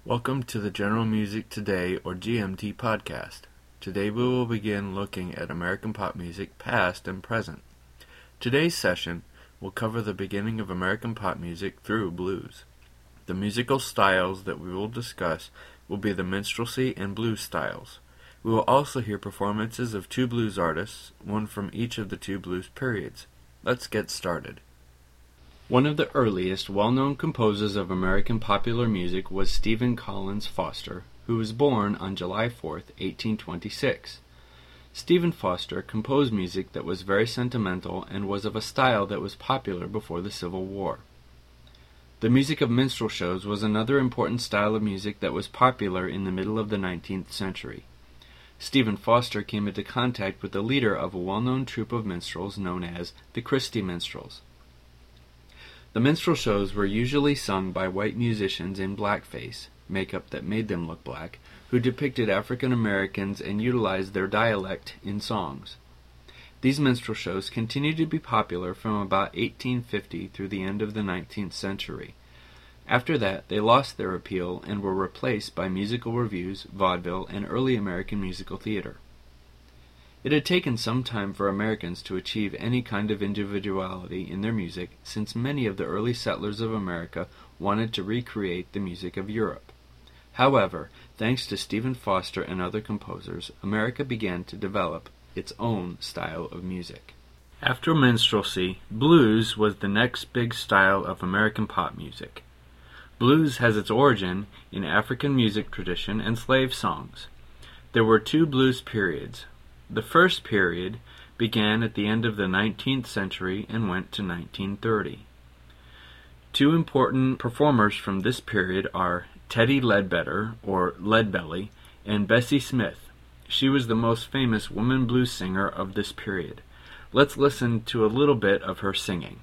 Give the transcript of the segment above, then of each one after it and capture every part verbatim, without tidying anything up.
Welcome to the General Music Today, or G M T podcast. Today we will begin looking at American pop music past and present. Today's session will cover the beginning of American pop music through blues. The musical styles that we will discuss will be the minstrelsy and blues styles. We will also hear performances of two blues artists, one from each of the two blues periods. Let's get started. One of the earliest well-known composers of American popular music was Stephen Collins Foster, who was born on July fourth, eighteen twenty-six. Stephen Foster composed music that was very sentimental and was of a style that was popular before the Civil War. The music of minstrel shows was another important style of music that was popular in the middle of the nineteenth century. Stephen Foster came into contact with the leader of a well-known troupe of minstrels known as the Christy Minstrels. The minstrel shows were usually sung by white musicians in blackface, makeup that made them look black, who depicted African Americans and utilized their dialect in songs. These minstrel shows continued to be popular from about eighteen fifty through the end of the nineteenth century. After that, they lost their appeal and were replaced by musical revues, vaudeville, and early American musical theater. It had taken some time for Americans to achieve any kind of individuality in their music, since many of the early settlers of America wanted to recreate the music of Europe. However, thanks to Stephen Foster and other composers, America began to develop its own style of music. After minstrelsy, blues was the next big style of American pop music. Blues has its origin in African music tradition and slave songs. There were two blues periods. The first period began at the end of the nineteenth century and went to nineteen thirty. Two important performers from this period are Teddy Ledbetter, or Leadbelly, and Bessie Smith. She was the most famous woman blues singer of this period. Let's listen to a little bit of her singing.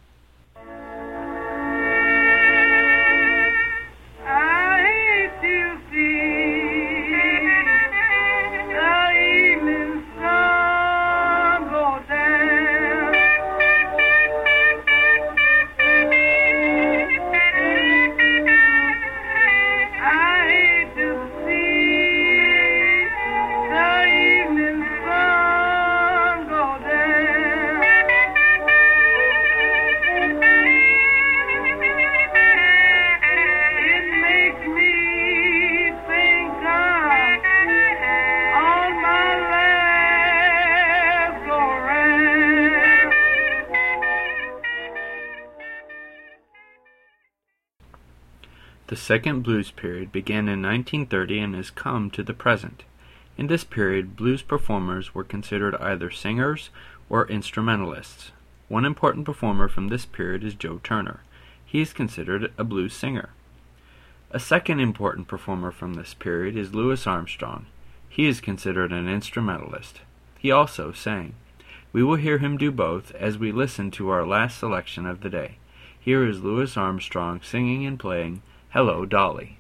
The second blues period began in nineteen thirty and has come to the present. In this period, blues performers were considered either singers or instrumentalists. One important performer from this period is Joe Turner. He is considered a blues singer. A second important performer from this period is Louis Armstrong. He is considered an instrumentalist. He also sang. We will hear him do both as we listen to our last selection of the day. Here is Louis Armstrong singing and playing Hello, Dolly.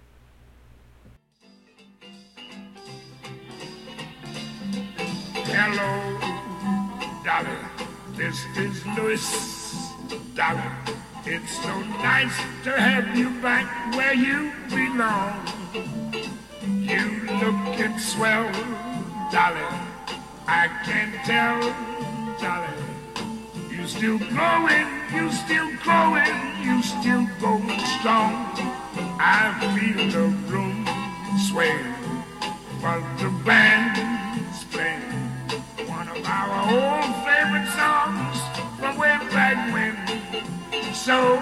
Hello, Dolly. This is Louis. Dolly, it's so nice to have you back where you belong. You lookin' swell, Dolly. I can tell, Dolly. You still growing, you still growing, you still going strong. I feel the room sway while the band's playing one of our old favorite songs from way back when. So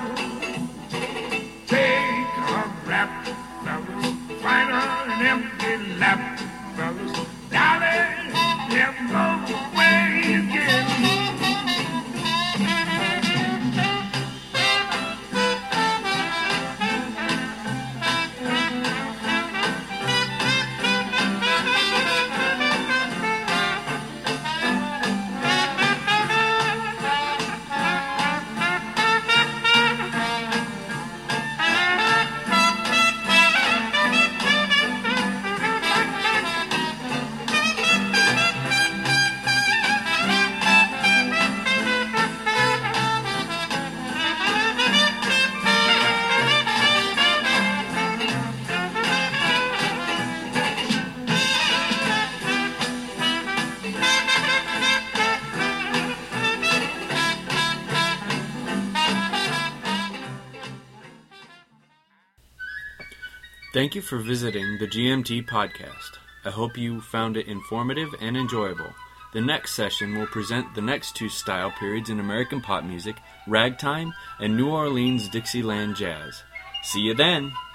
take a rap, fellas, find her an empty lap, fellas. Dolly, never go away again. Thank you for visiting the G M T podcast. I hope you found it informative and enjoyable. The next session will present the next two style periods in American pop music, ragtime and New Orleans Dixieland jazz. See you then!